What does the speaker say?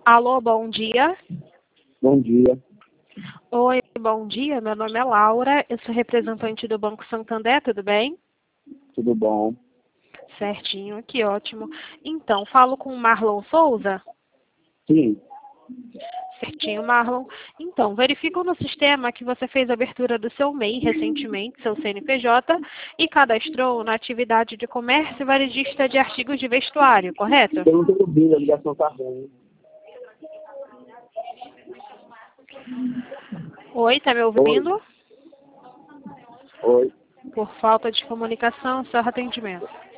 Alô, bom dia. Bom dia. Oi, bom dia. Meu nome é Laura, eu sou representante do Banco Santander, tudo bem? Tudo bom? Certinho, que ótimo. Então, falo com o Marlon Souza? Sim. Certinho, Marlon. Então, verifico no sistema que você fez a abertura do seu MEI recentemente, seu CNPJ, e cadastrou na atividade de comércio varejista de artigos de vestuário, correto? Eu não estou ouvindo, a ligação está ruim. Oi, tá me Oi. ouvindo? Oi. Por falta de comunicação, seu atendimento.